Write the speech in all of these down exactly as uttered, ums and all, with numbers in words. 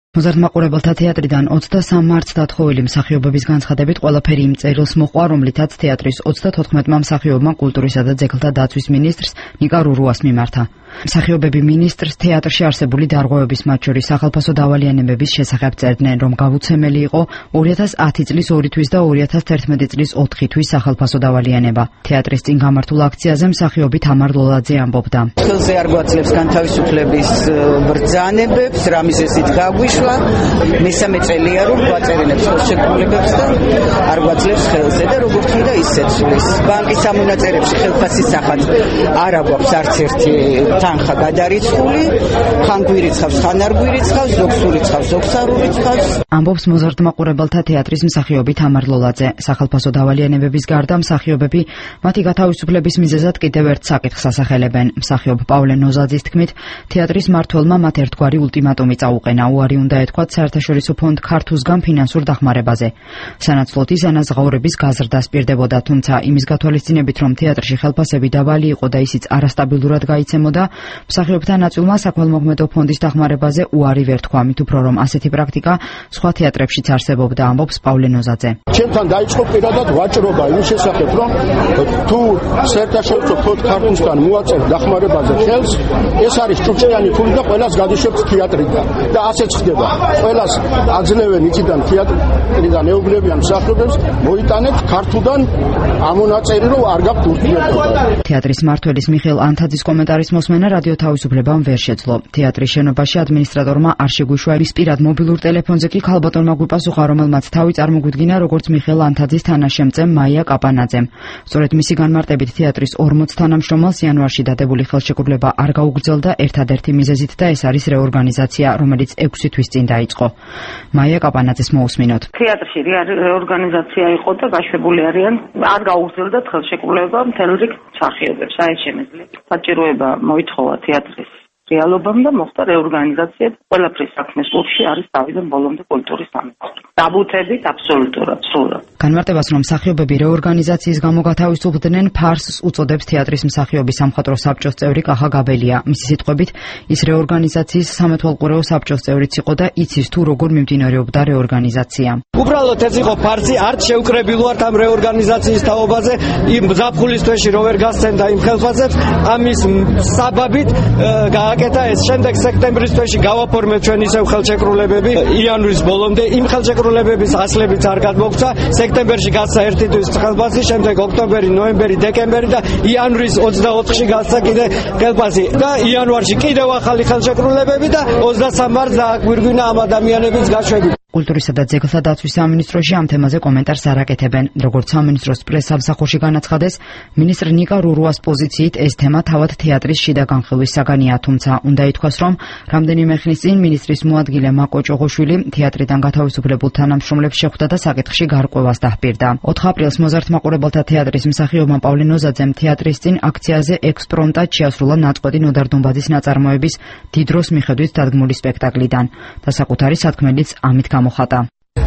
მოზარდმაყურებელთა თეატრიდან ოცდასამ მარტს დათხოვილი მსახიობების განცხადებით ყველაფერი იმ წერილს მოყვა, რომლითაც თეატრის ოცდათოთხმეტმა მსახიობმა კულტურისა და ძეგლთა დაცვის მინისტრს ნიკა რურუას მიმართა. მსახიობები მინისტრს თეატრში არსებული დარღვევების, მათ შორის სახალხო დავალიანებების შესახებ წერდნენ, რომ გავუცემელი იყო ორი ათას ათი წლის ორი თვის და ორი ათას თერთმეტი წლის ოთხი თვის სახალხო დავალიანება. თეატრის წინ გამართულ აქციაზე მსახიობი თამარ ლოლაძე ამბობდა. ხელზე არ გვაძლევს განთავისუფლების ბრძანებებს, რამისესით გაგვიშვა. მესამე წელია რომ გვაწერენებს ხელშეკრულებებს და არ გვაძლევს ხელზე და როგორც მინდა ისე ცვლის. ბანკის სამონაწერებში ხელფასის სახით არ აქვს არც ერთი თანხა გადარიცხული, ხან გვირიცხავს, ხან არ გვირიცხავს, ზოგს ურიცხავს, ზოგს არ ურიცხავს. ამბობს მოზარდმაყურებელთა თეატრის მსახიობი თამარ ლოლაძე. სახალხო დავალიანებების გარდა მსახიობები მათი გათავისუფლების მიზეზად კიდევ ერთ საკითხს ასახელებენ. მსახიობ პავლე ნოზაძის თქმით, თეატრის მმართველმა მათ ერთგვარი ულტიმატუმი წაუყენა, უარი უნდა ეთქვათ საერთაშორისო ფონდ ქართუსგან ფინანსურ დახმარებაზე. სანაცვლოდ ის ანაზღაურების გაზრდა სპირდებოდა, თუმცა იმის გათვალისწინებით, რომ თეატრში ხელფასები დაბალი იყო და ისიც არასტაბილურად გაიცემოდა, მსახიობთა ნაწილმა საქველმოქმედო ფონდის დახმარებაზე უარი ვერ თქვა, მით უფრო რომ ასეთი პრაქტიკა სხვა თეატრებშიც არსებობდა, ამბობს პავლე ნოზაძე. ჩემთან დაიწყო პირადად ვაჭრობა იმ შესახებ, რომ თუ საერთაშორისო ფონდ ქართუსგან მოაწევ დახმარებაზე ხელს, ეს არის ჭუჭიანი ფული და ყველას გადიშვებთ თეატრიდან და ასეც ხდება. ყველას აძლევენ იქიდან თეატრიდან ეუბნებიან მსახიობებს, მოიტანეთ ქართულიდან ამონაწერი, რომ არ გაქვთ ურთიერთობა. თეატრის მმართველის მიხეილ ანთაძის კომენტარის მოსმენა რადიო თავისუფლებამ ვერ შეძლო. თეატრის შენობაში ადმინისტრატორმა არ შეგვიშვა ის პირად მობილურ ტელეფონზე კი ქალბატონმა გვიპასუხა, რომელმაც თავი წარმოგვიდგინა როგორც მიხეილ ანთაძის თანაშემწემ მაია კაპანაძემ. სწორედ მისი განმარტებით თეატრის ორმოც თანამშრომელს იანვარში დადებული ხელშეკრულება არ გაუგრძელდა ერთადერთი მიზეზით და ეს არის რეორგანიზაცია, რომელიც ექვსი თვის წინ დაიწყო. მაია კაპანაძეს მოусმინოთ. თეატრში რეორგანიზაცია იყო და გაშვებული არიან, არ გაუგრძელდათ ხელშეკრულება მთელ რიგ მსახიობებს. აი ეს შემეძლია. საჭიროება მოითხოვა თეატრის რეალობამ და მოხდა რეორგანიზაცია. ყველაფრის საქმე სულში არის თავიდან ბოლომდე კულტურის სამინისტრო. დაბუთებით აბსოლუტურად სრულად. განმარტებას, რომ მსახიობები რეორგანიზაციის გამო გათავისუფლდნენ, ფარსს უწოდებს თეატრის მსახიობის სამხატვრო საბჭოს წევრი კახა გაბელია. მისი სიტყვებით, ის რეორგანიზაციის სამეთვალყურეო საბჭოს წევრიც იყო და იცის თუ როგორ მიმდინარეობდა რეორგანიზაცია. უბრალოდ ეს იყო ფარსი, არც შეუკრებილ ვართ ამ რეორგანიზაციის თაობაზე, იმ ზაფხულის თვეში რო ვერ გასცემდა იმ ხელფასებს, ამის საბაბით გააკეთა ეს. შემდეგ სექტემბრის თვეში გავაფორმეთ ჩვენ ისევ ხელშეკრულებები იანვრის ბოლომდე, იმ ხელშეკრულებების ასლებიც არ გადმოგცა. სექტემბერში გასცა ერთი თვის ხელფასი, შემდეგ ოქტომბერი, ნოემბერი, დეკემბერი და იანვრის ოცდაოთხში გასცა კიდე ხელფასი და იანვარში კიდევ ახალი ხელშეკრულებები და ოცდასამ მარტს დააგვირგვინა ამ ადამიანების გაშვები. კულტურისა და ძეგლთა დაცვის სამინისტროში ამ თემაზე კომენტარს არ აკეთებენ. როგორც სამინისტროს პრესსამსახურში განაცხადეს, მინისტრ ნიკა რურუას პოზიციით ეს თემა თავად თეატრის შიდა განხილვის საგანია, თუმცა უნდა ითქვას, რომ რამდენიმე ხნის წინ მინისტრის მოადგილე მაკო ჭოღოშვილი თეატრიდან გათავისუფლებულ თანამშრომლებს შეხვდა და საკითხში გარკვევას დაჰპირდა. ოთხ აპრილს მოზარდმაყურებელთა თეატრის მსახიობმა პავლე ნოზაძემ თეატრის წინ აქციაზე ექსპრომტად შეასრულა ნაწყვეტი ნოდარ დუმბაძის ნაწარმოების დიდროს მიხედვით დადგმული სპექტაკლიდან და საკუთარი სათქმელიც ამით გამოხატა.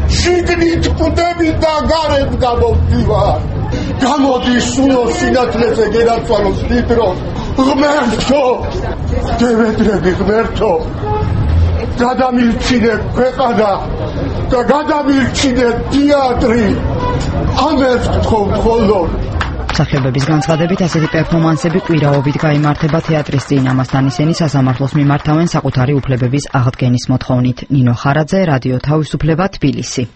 შიგნით ყვდები და გარეთ გამოვდივარ. გამოდის სულ სინათლეზე გენაცვალოს დიდრო. ღმერთო, დევედრები ღმერთო. გადამილჩინე ქვეყანა და გადამილჩინე თეატრი. ამას გთხოვთ ხოლმე. მსახიობების განცხადებით ასეთი პერფორმანსები კვირაობით გაიმართება თეატრის წინ. ამასთან ისინი სასამართლოს მიმართავენ საკუთარი უფლებების აღდგენის მოთხოვნით. ნინო ხარაძე, რადიო თავისუფლება, თბილისი.